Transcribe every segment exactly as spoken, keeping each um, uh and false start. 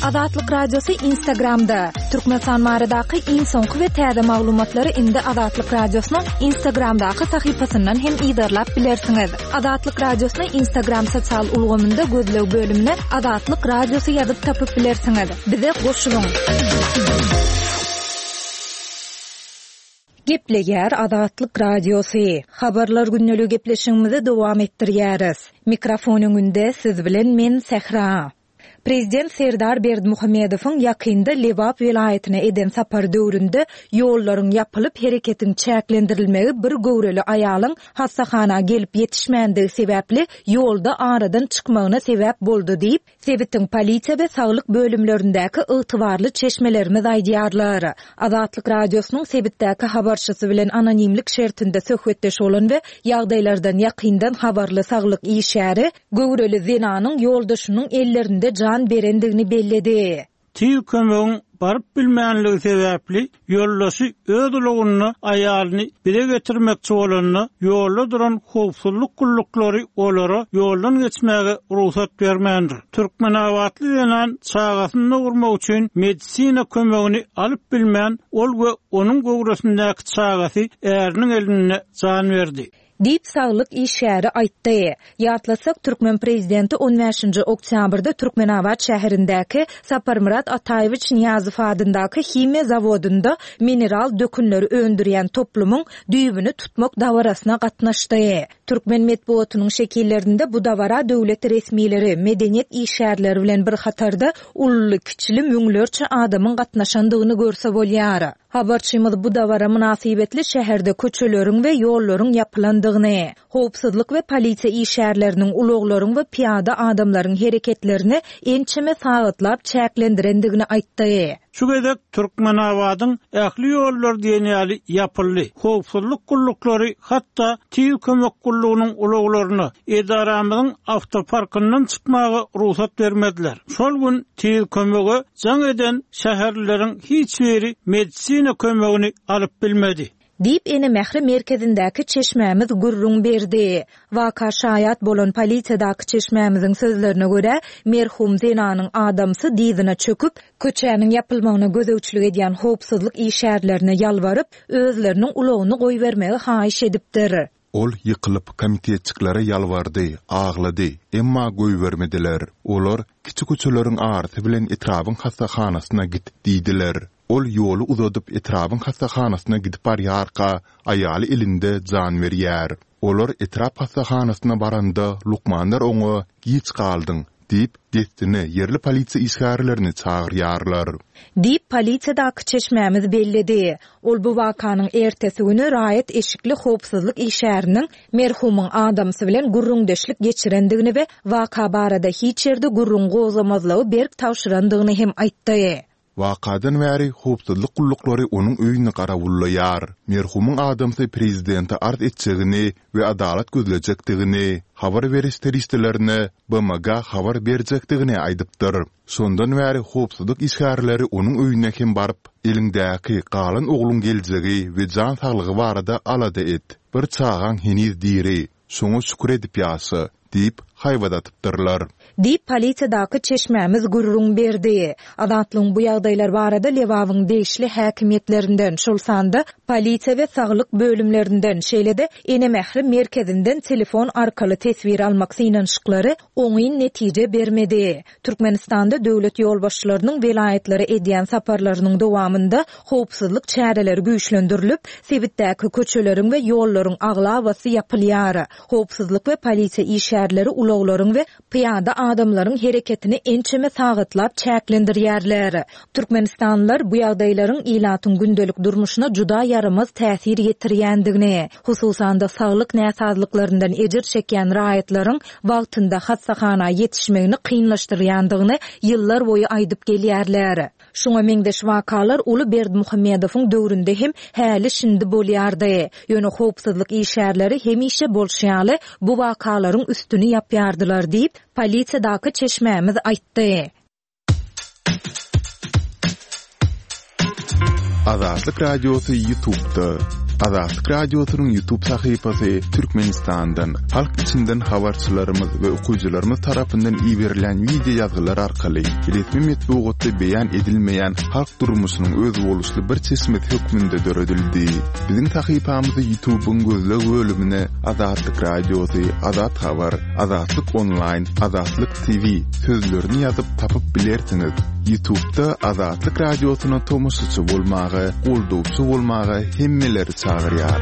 Azatlyk Radiosu Instagramda. Türkmenistan maradaky iň soňky we täze maglumatlary indi Azatlyk Radiosynyň Instagramdaky sahypasyndan hem ýa-da bilersiňiz. Azatlyk Radiosynyň Instagram sosial ulgamynda gözlew bölümine Azatlyk Radiosu ýazyp tapyp bilersiňiz. Bize goşulyň. Gepleger Azatlyk Radiosu. Habarlar günnälik gepleşigimizi dowam etdirýäris. Mikrofonyň önünde siz bilen men Sehra. Prezident Serdar Berdimuhammedowyň ýakynda Lebap vilayatyna eden sapar döwründe ýollaryň ýapylyp hereketin çäklendirilmegi bir gowreli aýalyň hassahana gelip ýetişmänligi sebäpli ýolda aradan çykmagyna sebäp boldy diýip Sebitin polisiýa we saglyk bölümlerindäki ygtybarly çeşmelerimiz aýdýarlar. Azatlyk Radiosynyň Sebitdäki habarçysy bilen anonimlik şertinde söhbetdeş bolan we ýagdaýlardan ýakyndan habarly saglyk işäri gowreli zenanyň ýoldaşynyň ellerinde berendigini belledi. Tüy kömöň barıp bilmänligi sebäpli ýoldaşy öz ulugyny aýalyny bire getirmekçi bolanyny ýolda duran howpsuzlyk gullukları olara ýoldan geçmäge ruhsat bermändir. Türkmenawatly denen çağasyny urmak üçin medisina kömegini alyp bilmän ol we onuň gowrasyndaky çağasy eriniň eline jan berdi. Dip saglyk işäri aýtdy. Ýatlasak Türkmen prezidenti on beşinji oktýabrda Türkmenawat şäherindäki Saparmurat Ataýewich Niýazow adyndaky himiýa zawodunda mineral dökünleri öndürýän toplumyň düýbüni tutmak dawarasyna gatnaşdy. Türkmen medeniýetiniň şekillerinde bu dawara döwlet resmiýetleri, medeniýet işärleri bilen bir hatarda ully kiçili müňlerçe adamyň gatnaşandygyny görse bolýar. Habarçymyz bu dawara münasibetli şäherde köçeleriň we ýollaryň ýapylandygyny, howpsuzlyk we polisiýa işärleriniň uluglaryň we piýada adamlaryň hereketlerini ençeme saýatlap çäklendirendigini aýtdy. Şu gedek Türkmenawadyň ähli ýollar diýenýäli ýapyldy. Howpsuzlyk gullukları hatda tüy kömek gullugynyň uluglaryny edaramyzyň awtoparkyndan çykmagy ruhsat bermediler. Şol gün tüy kömegi jaň eden şäherleriň hiç biri medisina kömegini alyp bilmedi. Dip ene Mehri merkezindäki çeşmämiz gurrun berdi. Waka şaýat bolan polisiýadaky çeşmämiziň sözlerine görä, merhum zenanyň adamsy diýdine çöküp, köçäniň ýapylmagyna gözegçilik edýän howpsuzlyk işärlerine ýalbaryp, özleriniň ulugyny goýbermegi haýyş edipdir. Ol ýykylyp komitetçiklere ýalbardy, aglady, emma goýbermediler. Olar kiçik köçeleriň arty bilen etrabyň hassahanasyna gitip diýdiler. Ol ýolu uzadyp etrabyň hassahanasyna gidip barýarka, aýaly elinde jan berýär. Olar etrap hassahanasyna baranda Lukmanlar oňa giç galdyň diýip destini yerli polisiýa işgärlerini çağırýarlar. Diýip polisiýadaky çeşmämiz belledi. Ol bu wakanyň ertesi güni raýat eşikli howpsuzlyk işäriniň merhumyň adamsy bilen gurrundeşlik geçirendigini we waka barada hiç ýerde gurrun gozamazlygy berk tawşyrandygyny hem aýtdy. Wakadan bäri howpsuzlyk gullukları onuň öýüne garawullaýar. Merhumyň adamsy prezidenti art etjegini we adalat gözlejekdigini, habar beriş teristlerine B M G habar berjekdigini aýdypdyr. Sondan bäri howpsuzlyk işgärleri onuň öýüne hem baryp, elindäki galan ogluň geljegi we jan saglygy barada alada et. Bir çağan heniz diri, şoňa şükür edip ýasy diýip haýwadatypdyrlar. Diýip polisiýadaky çeşmämiz gurrun berdi. Azatlyň bu ýagdaýlar barada Lewawyň deýişli häkimiýetlerinden şol sanda polisiýa we saglyk bölümlerinden şeýlede ene Mehri merkezinden telefon arkaly tesbir almak synanyşyklary oňy netije bermedi. Türkmenistanda döwlet ýolbaşçylarynyň vilayatlary edýän saparlarynyň dowamında howpsuzlyk çäreleri güýçlendirilip, Sebitdäki köçeleriň we ýollaryň aglawasy ýapylýar. Howpsuzlyk we polisiýa işärleri uluglaryň we piýada adamlaryň hereketini ençeme saýatlap çäklendirýärler. Türkmenistanlylar bu ýagdaýlaryň ilatyň gündelik durmuşyna juda ýaramaz täsir ýetirýändigini, hususan da saglyk näsazlyklaryndan ejir çekýän raýatlaryň wagtynda hassahana ýetişmegini kynlaşdyrýandygyny ýyllar boýu aýdyp gelýärler. Şoňa meňdeş wakalar uly Berdimuhammedowyň döwründe hem häli şindi bolýardy. Ýöne howpsuzlyk işärleri hemişe bolşýaly bu wakalaryň üstüni ýapýardylar diýip polisiýadaky çeşmämiz aýtdy. Azatlyk Radiosu YouTube'da Azatlyk Radiosynyň YouTube sahypasy Türkmenistandan, halk içinden habarçylarymyz we okuyjylarymyz tarapyndan ýiberilen video ýazgylar arkaly resmi metbuatda beýan edilmeýän halk durmuşynyň öz boluşly bir çeşmet hökmünde döredildi. Biziň sahypamyzy YouTube'un gözleg bölümine Azatlyk Radiosy, Azat Habar, Azatlyk Online, Azatlyk T V sözlerini ýazyp tapyp bilersiňiz. YouTube'da Azatlyk Radiosyna tomoşaçy bolmagy, goldawçy bolmagy hemmeleri çagyrýar.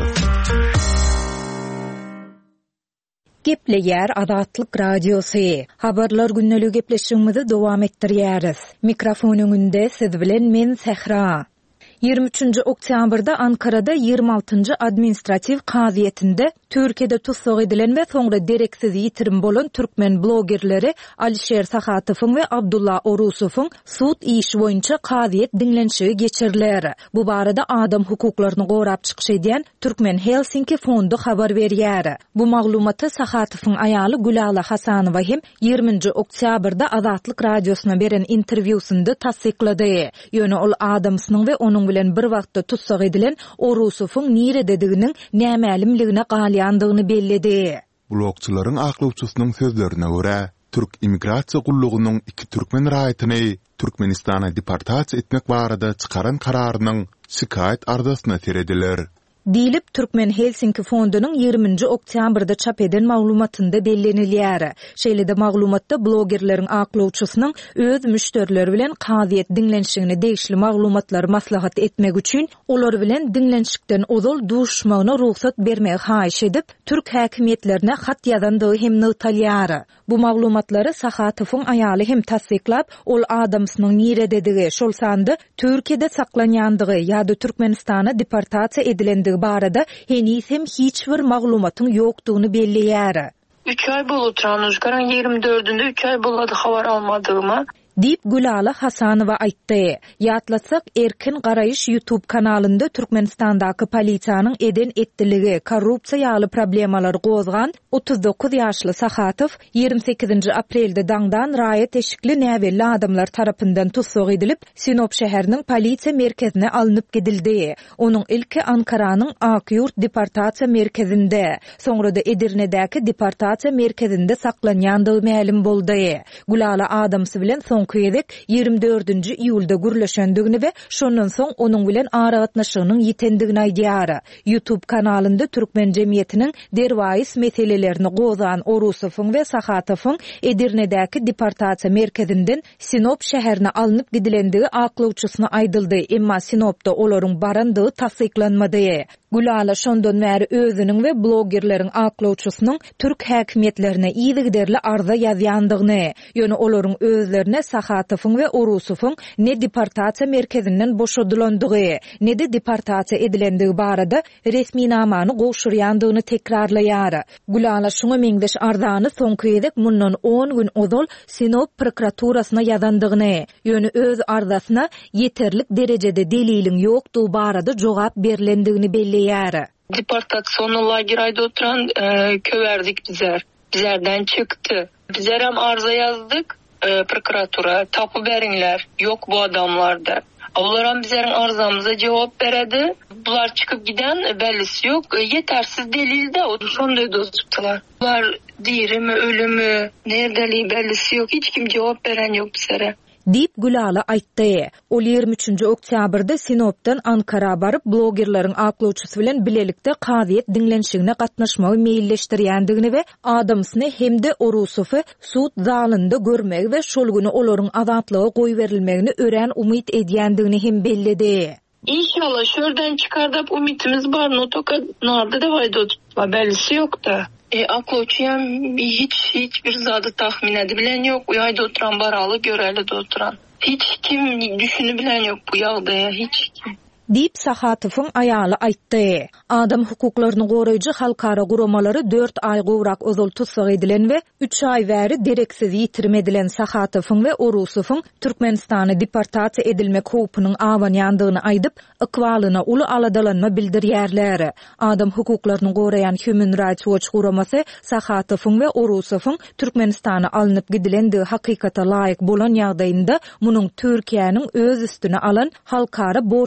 Gepleýär Azatlyk Radiosy. Habarlar günneligi gepleşigimizi dowam etdirýäris. Mikrofon öňünde siz bilen men Sehra. ýygrimi üçinji oktýabrda Ankarada ýygrimi altynjy administrativ kaziýetinde Türkiýede tutsak edilen we soňra dereksiz ýitirim bolan türkmen blogerleri Alişer Sahatowyň we Abdullah Orusowyň sud işi boýunça kaziýet dinlenşigi geçiriler. Bu barada adam hukuklaryny gorap çykyş edýän Türkmen Helsinki fondu habar berýär. Bu maglumaty Sahatowyň aýaly Gülala Hasanowa hem ýygrimiňji oktýabrda Azatlyk Radiosyna beren interwýusynda tasdiklady. Ýöne ol adamsynyň we onuň bilen bir wagtda tutsak edilen Orusowyň niredediginiň nämälimligine galyandygyny belledi. Blogçylaryň aklawçysynyň sözlerine görä, Türk immigrasiýa gullugynyň iki türkmen raýatyny Türkmenistana deportasiýa etmek barada çykaran kararynyň şikayet ardasyna terediler. Dilip Türkmen Helsinki fondunyň ýygrimiňji oktýabrda çap eden maglumatynda bellenilýär. Şeýlede maglumatda blogerleriň aklawçysynyň öz müşterileri bilen kaziýet dinlenşigine degişli maglumatlar maslahat etmek üçin olar bilen dinlenşikden ozal duşmagyna ruhsat bermek haýyş edip Türk häkimetlerine hat ýazandygy hem nytalýar. Bu maglumatlary Sahatowyň aýaly hem tasdiklap, ol adamsynyň nirededigi şol sandy Türkiýede saklanýandygy ýa-da Türkmenistana deportasiýa edilendigi barada henüz hem hiç bir maglumatyň ýokdugyny belleýär. üç ay bolup Tranuşgaran ýygrimi dördünde üç ay bolady habar almadygymy Dip Gülala Hasanowa aýtdy. Ýatlasak Erkin Garaýyş YouTube kanalynda Türkmenistandaky polisiýanyň eden etdiligi, korrupsiýa ýaly problemalary gozgan otuz dokuz ýaşly Sahatow ýygrimi sekizinji aprelde daňdan raýat eşikli näwelli adamlar tarapyndan tutsak edilip Sinop şäheriniň polisiýa merkezine alınıp gidildi. Onuň ilki Ankaranyň Akyurt deportasiýa merkezinde, soňra da Edirne'däki deportasiýa merkezinde saklanýandygy ma'lum boldy. Gülala adamsy bilen Köýedek ýygrimi dördünji iýulda gürleşendigini we şondan soň onuň bilen aragatnaşygynyň ýetendigini aýdýar. YouTube kanalynda türkmen jemgyýetiniň derwais meselelerini gozan Orusowyň we Sahatowyň Edirne'däki deportasiýa merkezinden Sinop şäherine alınıp gidilendigi aklawçysyna aýdyldy, emma Sinopda olaryň barandygy tasdiklanmady. Gülala şondan bäri özüniň we blogerleriň aklawçysynyň Türk häkimetlerine ýygyderli arza ýazýandygyny, ýöne olaryň özlerine Sahatowyň we Orusowyň ne deportasiýa merkezinden boşadylandygy, ne de deportasiýa edilendigi barada resmi namany goşurýandygyny tekrarlaýar. Gülala şuňa meňdeş arzany soňky mundan on gün ozal Sinop prokuraturasyna ýazandygyny, ýöne öz arzasyna ýeterlik derejede deliliň ýokdugy barada jogap berilendigini belli Deportasyonlu lageryda oturan e, köverdik bizler. Bizlerden çıktı. Bizler hem arıza yazdık e, prokuratura. Tapu beriňler. Yok bu adamlarda. Olar hem bizlerin arızamıza cevap beredi. Bular çıkıp giden e, bellisi yok. E, yetersiz delil de o sonda tuttular. Bular dirimi, ölümü, neredeliği bellisi yok. Hiç kim cevap veren yok bizlere. Dip Gülala aýtdy. Ol ýygrimi üçinji oktýabrda Sinopdan Ankara baryp blogerleriň aklawçysy bilen bilelikde kaziýet dinlenşigine gatnaşmagy meýilleşdirýändigini we adamsyny hemde Orusowy sud zalynda görmek we şol güni olaryň azatlygy goý berilmegini ören umyt edýändigini hem belledi. İnşallah şörden çıkardıp umitimiz var. Notoka narda da vaydı tutma. Bellisi yok da. E, aklawçyam hiç hiçbir zady tahmin edibilen yok. Bu ýaýda oturan baraly göreli de oturan. Hiç kim düşünübilen yok bu ýagdaýa, hiç kim. Dip Sahatowyň aýaly aýtdy. Adam hukuklaryny goraýjy halkara guramalary dört ay gowrak ozal tutsak edilen we üç ay bäri dereksiz ýitirim edilen Sahatowyň we Orusowyň Türkmenistana deportasiýa edilmek howpunyň awanýandygyny aýdyp, ykwalyna uly aladalanma bildirýärler. Adam hukuklaryny goraýan Human Rights Watch guramasy Sahatowyň we Orusowyň Türkmenistana alınıp gidilendigi hakykata laýyk bolan ýagdaýynda munyň Türkiýanyň öz üstüne alan halkara borçlaryny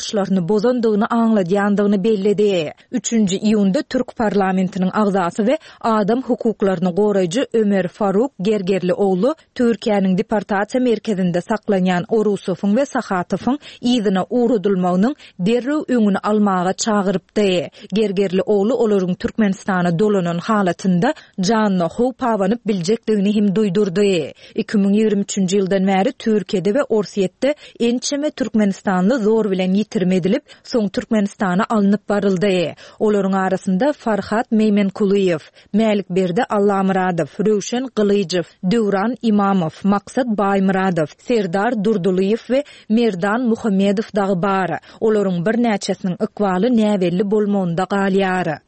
bozandygyny aňladýandygyny bellidi. üçünji iýunda Türk parlamentiniň agzasy we adam hukuklaryny goraýjy Ömer Faruk Gergerlioğlu Türkiýanyň deportasiýa merkezinde saklanýan Orusowyň we Sahatowyň ýyzyna uğrudylmagynyň derrew öňüni almaga çagyrypdy. Gergerlioğlu olaryň Türkmenistana dolanan halatynda janyna howp awanyp biljekdigini hem duýdurdy. iki ming ýigri üçünji ýyldan bäri Türkiýede we Orsiýetde ençeme Türkmenistanly zor bilen ýitirmedilip, soň Türkmenistana alınıp baryldy. Olaryň arasynda Farhat Meymenkuliýew, Mälikberdi Allamuradow, Röşen Gylyjew, Döwran Imamow, Maksat Baýmuradow, Serdar Durduliýew we Merdan Muhammedow dagy bar. Olaryň bir näçesiniň ykbaly näbelli bolmagynda galýary.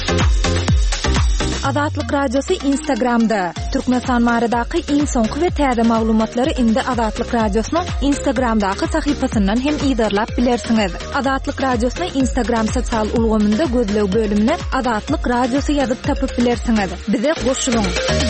Azatlyk radiosu Instagramda. Türkmenistan maradaky iň soňky we täze maglumatlary indi Azatlyk radiosynyň Instagramdaky sahypasyndan hem ýydarlap bilersiňiz. Azatlyk radiosyny Instagram sosial ulgamynda gözlew bölümine Azatlyk radiosu ýazyp tapyp bilersiňiz. Bize goşulyň.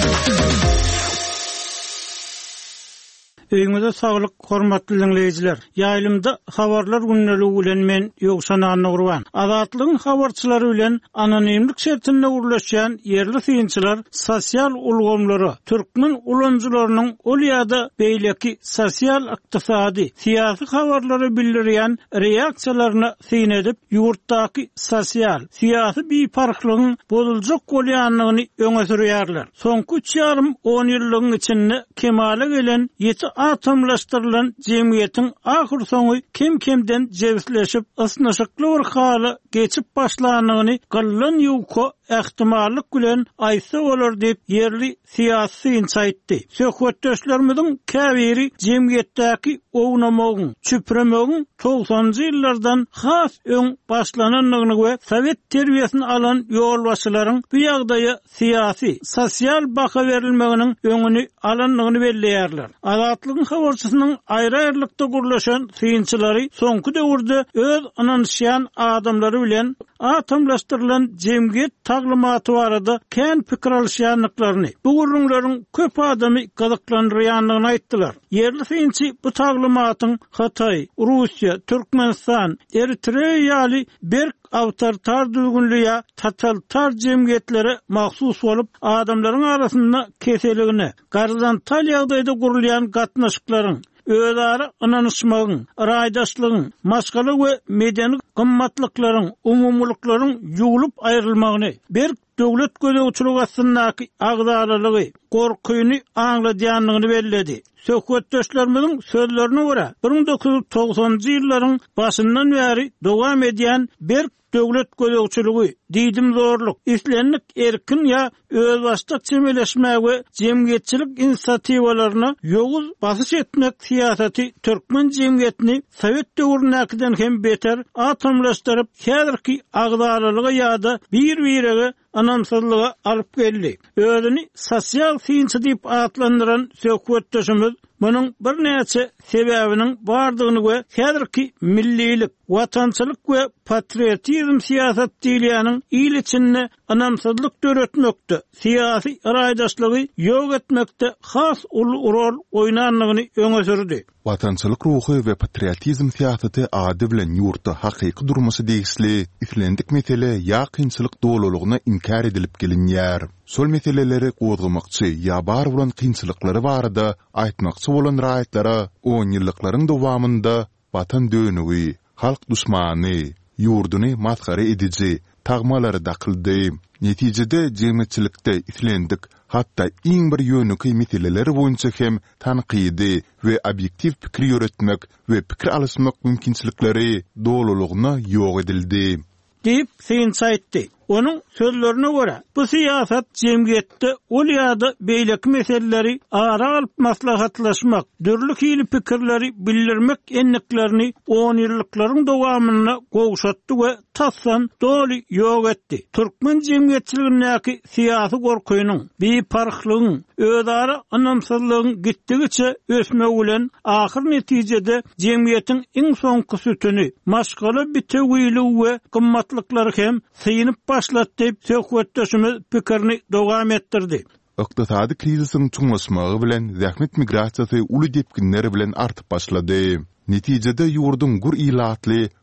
Öňüňizde saglyk, hormatly dinleýijiler. Ýaýlymda habarlar günneligi bilen men Ýogşan Anagurban. Azatlygyň habarçylary bilen anonimlik şertinde urlaşýan ýerli synçylar sosial ulgamlary, türkmen ulanjylarynyň ol ýa-da beýleki sosial, ykdysady, syýasy habarlary bildirýän reaksiýalaryny syn edip, ýurtdaky sosial, syýasy biparklygyň bozuljak bolýanlygyny öňe sürýärler. Soňky üç ýarym on ýyllygyň içinde kemale gelen ýeti atomlaşdyrylan jemgyýetiň ahyr soňy kim-kimden jebisleşip ysnaşykly bir haly geçip başlanýany gallan ýuko ähtimallyk bilen aýsa bolar diýip ýerli syýasy insaýtdy. Söhbetdeşlerimiziň käbiri jemgyýetdäki ownamagyň, çüpremegin togsanjy ýyllardan has öň başlananlygyny we Sowet terbiýesini alan ýolbaşçylaryň bu ýagdaýa syýasy, sosial baka berilmeginiň öňüni alanlygyny belleýärler. Azatlygyň habarçysynyň aýry-aýrylykda gurlaşan synçylary soňky döwürde öz ananşýan adamlary bilen atomlaşdyrylan jemgyýet taglymaty barada kän pikir alýanlyklaryny, bu gurrunlaryň köp adamy gazaklandyrýanlygyny aýtdylar. Yerli synçy bu taglymatyň Hatay, Russiýa, Türkmenistan, Eritreýa ýaly bir awtoritar düzgünlüğe, totalitar jemgyýetlere mahsus bolup, adamlaryň arasynda keseligini, garzantal ýagdaýda gurulýan gatnaşyklaryň, özara ynanyşmagyň, raýdaşlygyň, maşgaly we medeni gymmatlyklaryň, umumlyklaryň ýuwulup aýrylmagyny, bir döwlet gözegçiligi aslyndaky agdalalygy, gorkuýuny aňladýanlygyny belledi. Söhbetdeşlerimiziň sözlerine görä, bir ming dokuz ýuz togsanjy ýyllaryň başyndan bäri dowam edýän bir döwlet gözegçiligi, diýdim zorluk, islenlik erkin ýa öz başlyk çemeleşmäge we jemgyýetçilik inisiatiwalaryna ýoguz basyş etmek syýasaty türkmen jemgyýetini Sowet döwründäkinden hem beter atomlaşdyryp, häzirki agdalalyga ýa-da bir-birege anamsızlığa alıp geldi. Özünü sosial synçy diýip atlandyran söhbetdeşimiz bunun bir näçe sebäbiniň bardygyny we häzirki millilik, watançylyk we patriotizm syýasat diýilýäniň il içinde anamsızlyk döretmekde, syýasy raýdaşlygy ýok etmekde has uly rol oýnanlygyny öňe sürdi. Watançylyk ruhy we patriotizm syýasaty ady bilen ýurtda hakyky durmasy diýisli, islendik mesele ýa kynçylyk dolalygyna inkar edilip gelinýär. Sol meseleleri gozgamakçy ýa bar bolan kynçylyklary barada aýtmakçy bolan raýatlara on ýyllyklaryň dowamynda watan dönügi, halk düşmany, ýurduny maskara edici tagmalary dakyldy. Netijede jemgyýetçilikde islendik, hatda iň bir ýönüki meseleleri boýunça hem tanqidi we objektiv pikir ýöretmek we pikir alysmak mümkinçilikleri dolalygyna ýok edildi. Diýip synçaýtdy. Onun sözlerine göre bu siýasat jemgyýetde ol ýa-da beýleki meseleleri ara alyp maslahatlaşmak, dürli hili pikirleri bildirmek enliklerini on ýyllyklaryň dowamyna gowşatdy we tassan doly ýok etdi. Türkmen jemgyýetçiligindäki syýasy gorkuýunyň, biparklygyň, özara anamsızlygyň gitdigiçe ösmegi bilen ahyr netijede jemgyýetiň iň soňky sütüni, maşgaly bitewiligi we gymmatlyklary hem synyp başlat diýip söhbetdeşimiz pikirini dowam etdirdi. Iqtisady krizisiň çuňlaşmagy bilen zähmet migrasiýasy uly depkinleri bilen artyp başlady. Netijede ýurdun gur ilatly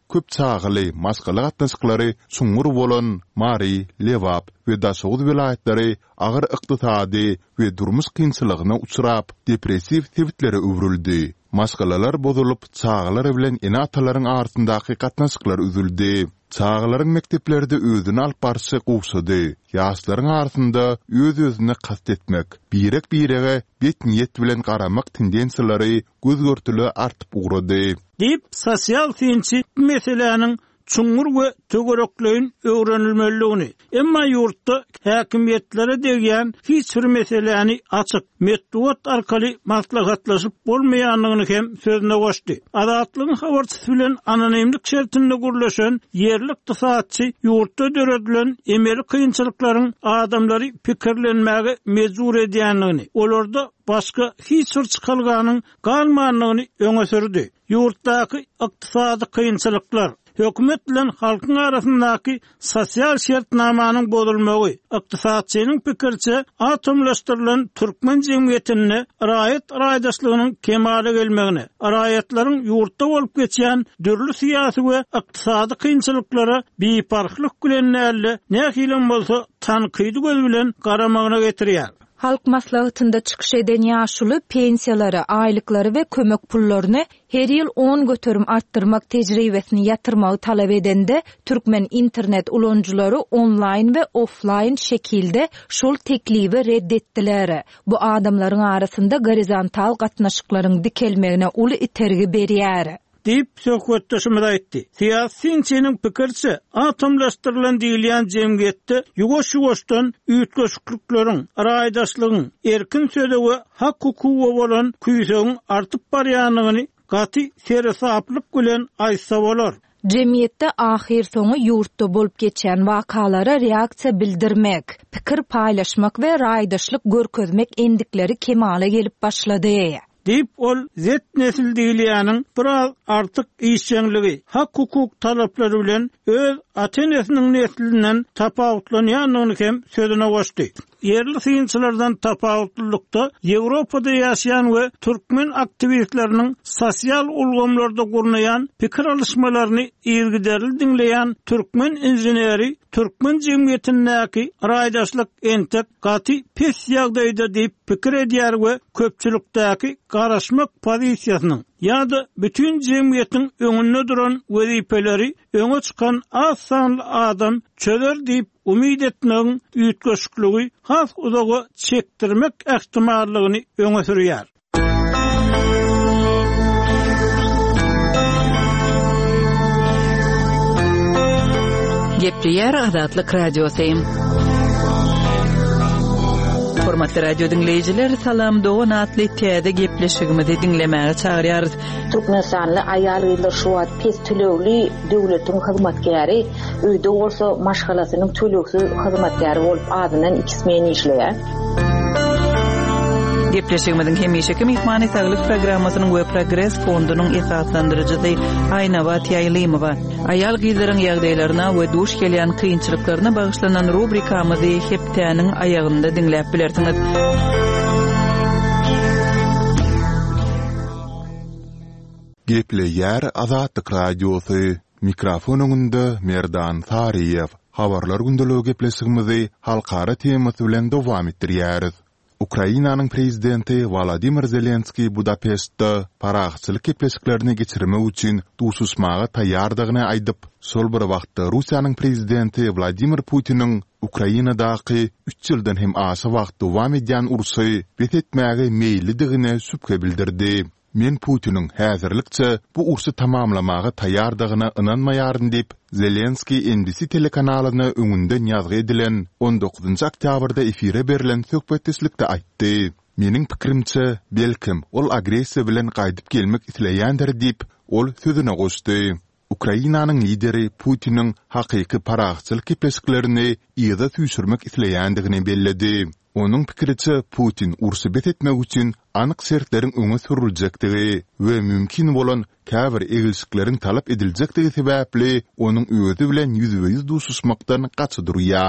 köp çağıly, maskaly gatnaşyklary suňur bolan Mari, Lewap we Daşowuz vilayatlary agyr ykdysady we durmuş kynçylygyna uçrap, depressiw sebitlere öwrüldi. Maskalalar bozulup, çağılar bilen ene atalaryň arasyndaky gatnaşyklar üzüldi. Çağılaryň mekteplerde özüni alyp barşy gowsady. Ýaşlaryň arasynda öz-özüne kast etmek, birek birege bet niyet bilen garamak tendensiýalary gözgörtüli artyp ugrady. Dip sosial synçy meseleniň çuňur we tögereklerin öwrenilmeligini, emma ýurtda häkimiýetlere degen hiç bir meseleni açyk metduat arkaly maslahatlaşyp bolmaýanlygyny hem sözüne goşdy. Adatlygyň habarçysy bilen anonimlik şertinde gurlaşan yerlik ykdysatçy ýurtda döredilen emeli kynçylyklaryň adamlary pikirlenmäge mejbur edýänligini, olarda başga hiç bir çykylganyň galmanlygyny öňe sürdi. Ýurtdaky ykdysady kynçylyklar hökümet bilen halkyň arasyndaky sosial şertnamanyň bozulmagy, ykdysatçynyň pikirçe atomlaşdyrylan türkmen jemgyýetine raýat raýdaşlygynyň kemale gelmegine, raýatlaryň ýurtda bolup geçýän dürli syýasy we ykdysady kynçylyklara biparhlyk bilen näle nähilem bolsa tankydy göz bilen garamagyna getirýär. Halk maslahatynda çykyş eden ýaşuly pensiýalary, aýlyklary we kömek pullaryny her ýyl on götürüm arttyrmak tejribesini ýatyrmagy talap edende türkmen internet ulanjylary online we offline şekilde şol teklibi reddetdiler. Bu adamlaryň arasynda gorizontal gatnaşyklaryň dikelmegine uly itergi berýär. Dip söhbetdeşimiz aýtdy. Siýasatçynyň pikirçe, atomlaşdyrylan diýilýän jemgyýetde ýugoş-ýugoşdan üýtgeşikliklaryň, raýdaşlygyň, erkin söze we hak hukugy bolan küýsegiň artyp barýanlygyny gaty serhesaplyk bilen aýtsa bolar. Jemgyýetde ahir soňy ýurtda bolup geçen wakalara reaksiýa bildirmek, pikir paýlaşmak we raýdaşlyk görkezmek endikleri kemale gelip başlady. Dip ol Z nesil diýilýäniň biraz artyk işçänligi, hak hukuk talaplary bilen öz atenesiniň neslinden tapawutlanýanyny hem sözüne goşdy. Yerli synçylardan tapawutlykda Ýewropada ýaşaýan we türkmen aktivistleriniň sosial ulgamlarda gurnaýan pikir alışmalaryny ýergiderli dinleýän türkmen inженери türkmen jemgyýetindäki raýdaşlyk entek gaty pes ýagdaýda diýip pikir edýär we köpçülikdäki garaşmak pozisiýasynyň ýa-da bütün jemgyýetiň öňünde duran wezipeleri öňe çykan az sanly adam çözer diýip umid etmegiň üýtgeşikligi has uzagy çekdirmek ähtimallygyny öňe sürýär. Gepleýär Azatlyk radiosu. Hormatly radio dinleyijiler, salam dogan atly täze gepleşigimizi dinlemäge çagyrýarys. Türkmenistanly aýal gylar şu wagt pes tölegli döwletiň hyzmatkäri, öýde bolsa maşgalasynyň tölegsi hyzmatkäri bolup adynyň ikismeni işleýär. Gepleşigimizin hemişeki mehmany saglyk programmasynyň we progress fondunyň esaslandyrjysy Aýnabat Ýaýlymowa, aýal gyzlaryň ýagdaýlaryna we duş gelýän kynçylyklaryna bagyşlanan rubrikamyzy hepdäniň aýagynda dinläp bilersiňiz. Gepleýär Azatlyk radiosu, mikrofonunda Merdan Tariýew. Habarlar gündəligi gepleşigimizi halkara temasy bilen dowam etdirýäris. Ukrainanyň prezidenti Volodymyr Zelenski Budapestda paraxçylyk gepleşiklerini geçirmek üçin duşuşmaga taýýardygyny aýdyp, sol bir wagtda Russiýanyň prezidenti Vladimir Putiniň Ukrainadaky üç ýyldan hem aşy wagt dowam edýän urusy betetmäge meýilligine sübke bildirdi. Men Putiniň häzirlikçe bu ursy tamamlamaga taýýardygyna ynanmaýaryn diýip, Zelenski N B C telekanalyna öňünde ýazgy edilen on dokuzynjy oktýabrda efire berilen söhbetdeşlikde aýtdy. Meniň pikirimçe, belkim ol agresiýa bilen gaýdyp gelmek isleýändir diýip, ol sözüne goşdy. Ukrainanyň lideri Putiniň hakyky paraxçylyk gepleşiklerini ýa-da süýsürmek isleýändigini belledi. Onuň pikiriçe Putin ursy betetmek üçin anyk şertleriň öňe sürüljekdigi we mümkin bolan käbir egilşikleriň talap ediljekdigi sebäpli onuň öýüdi bilen ýüzbe ýüz duşuşmakdan gaçydyrýar.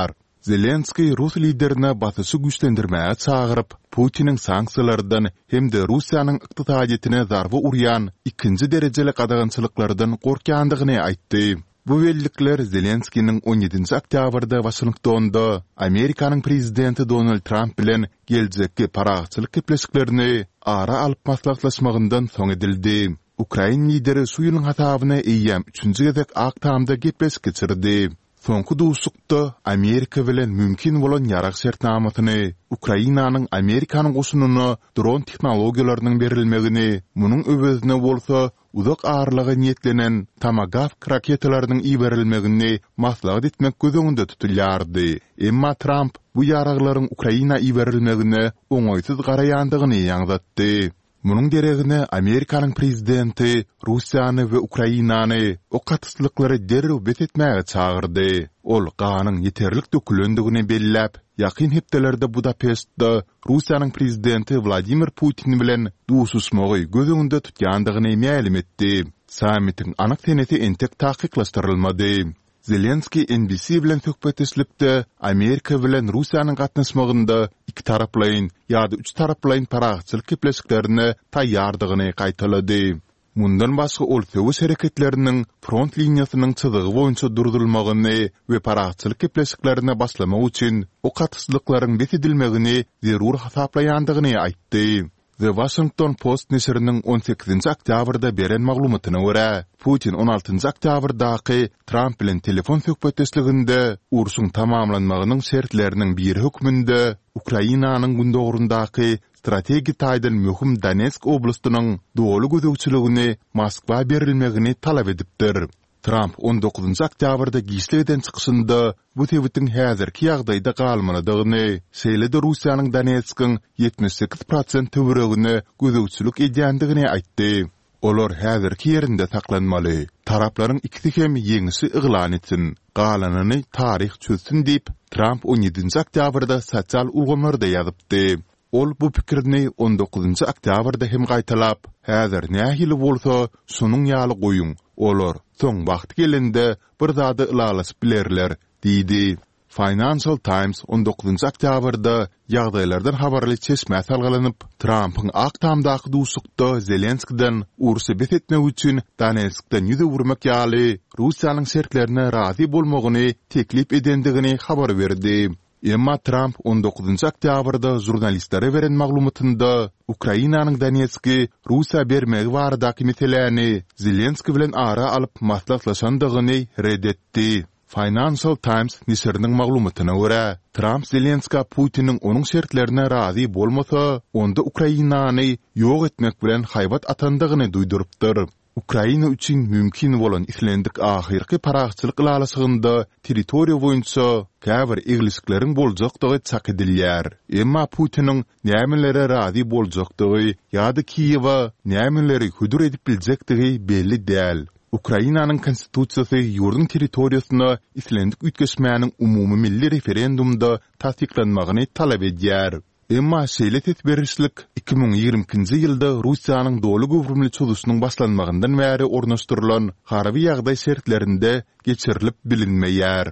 Zelenski Rus liderine batysy güçlendirmäge çağırıp, Putinin sanksiyalardan hem de Russiýanyň ykdysadiyetine zarba urýan ikinji derejeli gadagynçylyklardan gorkandygyny aýtdy. Bu bellikler Zelenski'nin on ýedinji oktýabrda Washingtonda Amerikanyň prezidenti Donald Trump bilen geljekki paragçylyk kepleşiklerini ara alyp maslahatlaşmagyndan soň edildi. Ukraina lideri suýunyň hatabyna eýýäm üçünji gezek aktamda gepleşik geçirdi. Soňky duşukda Amerika bilen mümkin bolan ýarak şertnamatyny, Ukrainanyň Amerikanyň goşunyna dron tehnologiýalarynyň berilmegini, munyň öwezine bolsa uzak ağırlığı niyetlenen Tomahawk raketalarynyň iberilmegini maslahat etmek göz öňünde tutulýardy. Emma Trump bu ýaraglaryň Ukraina iberilmegine oňoýsuz garaýandygyny ýaňlatdy. Munyň deregine Amerikanyň prezidenti Russiýany we Ukrainany o katyslyklary derrew betetmäge çağırdy. Ol ganyň ýeterlik dökülendigini belläp, ýakyn hepdelerde Budapestda Russiýanyň prezidenti Vladimir Putin bilen duşuşmagy göz öňünde tutýandygyny ma'lum etdi. Sammitin anyk teneti entek takyklashtyrylmady. Zelenski N B C bilen söhbetleşipde Amerika bilen Russiýanyň gatnaşmagynda iki taraplaýyn ýa-da üç taraplaýyn paragçylyk kepleşiklerini taýýardygyny gaýtalady. Mundan başga ol söwüş hereketleriniň front liniýasynyň çyzygy boýunça durdurulmagyny we paragçylyk kepleşiklerini başlamak üçin o katyslyklaryň besedilmegini zerur hasaplaýandygyny aýtdy. The Washington Post neşriniň on sekizinji oktýabrda beren maglumatyna görä, Putin on altynji oktýabrdaky Trump bilen telefon söhbetleşiginde uruşyň tamamlanmagynyň şertleriniň biri hökmünde Ukrainanyň gündogrundaky strategi taýdan möhüm Donetsk oblastynyň dowly gözegçiligini Moskwa berilmegini talap edipdir. Trump on dokuzunji oktýabrda gişlegeden çykyşynda bu tebitiň häzirki ýagdaýda galmanydygyny, şeýle-de Russiýanyň Donetskiň ýetmiş sekiz prosent töweregini gözegçilik edýändigini aýtdy. Olar häzirki ýerinde saklanmaly. Taraplaryň ikisi hem ýeňisi yglan etsin, galanyny taryh çözsün diýip Trump on ýedinji oktýabrda sosial ulgamlarda ýazypdy. Ol bu pikirni on dokuzunji oktýabrda hem gaýtalap, häzir nähili bolsa şonuň ýaly goýun. Olar soň wagt gelende bir zady ılalaşyp bilerler, diýdi. Financial Times on dokuzunji oktýabrda ýagdaýlardan habarly çeşme salgalanyp, Trump'yň aktamdaky duşukda Zelenski'den urusy betetmek üçin Donetsk'den ýüze vurmak ýaly Russiýanyň şertlerine razy bolmagyny teklip edendigini habar berdi. Emma Trump on dokuzunji oktýabrda jurnalistlere beren maglumatynda Ukrainanyň Donetski Russiýa bermegi baradaky meseleni Zelenski bilen ara alyp maslahatlaşandygyny reddetdi. Financial Times neşriniň maglumatyna görä, Trump Zelenska Putiniň onuň şertlerine razy bolmasa, onda Ukrainany ýok etmek bilen haýbat atandygyny duýdurypdyr. Ukraina üçin mümkin bolan islendik ahirki paragçylyk ýalaşygynda territoriýa boýunça käbir eglislikleriň boljakdygy çak edilýär. Emma Putiniň nämelere razy boljakdygy ýa-da Kiýewa nämeleri hudur edip biljekdigi belli däl. Ukrainanyň konstitusiýasy ýurdun territoriýasyna islendik ütgeşmäniň umumy milli referendumda tasdiklanmagyny talap edýär. Emma şeýle tetberişlik iki bin ýigrimkinji ýylda Russiýanyň dowly gowrumly çözdüşiniň başlanmagyndan bäri ornaşdyrylan haraby ýagdaý şertlerinde geçirilip bilinmeýär.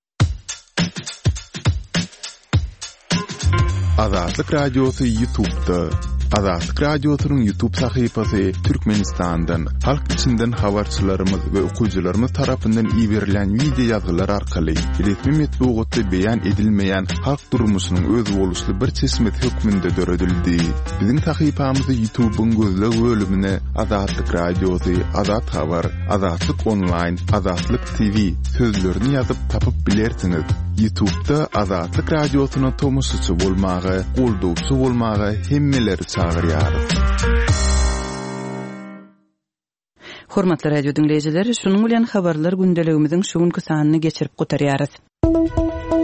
Azatlyk radiosy YouTube'da. Azatlyk radiosynyň YouTube sahypasy Türkmenistandan, halk içinden habarçylarymyz we okuwçylarymyz tarapyndan iýerilen video ýazgylar arkaly resmi metbuatda beýan edilmeýän halk durmuşynyň öz boluşly bir çeşmet hökmünde döredildi. Biziň sahypamyzy YouTube'un gözleg bölümine Azatlyk radiosy, Azat habar, Azatlyk online, Azatlyk T V sözlerini ýazyp tapyp bilersiňiz. YouTube'da Azatlyk radiosyna tomusçy bolmagy, goldowçy bolmagy hemmeleri çağırýar. Hormatly radio dinleýijiler, şunuň bilen habarlar gündeligimiziň şuňky sanyny geçirip gotarýarys.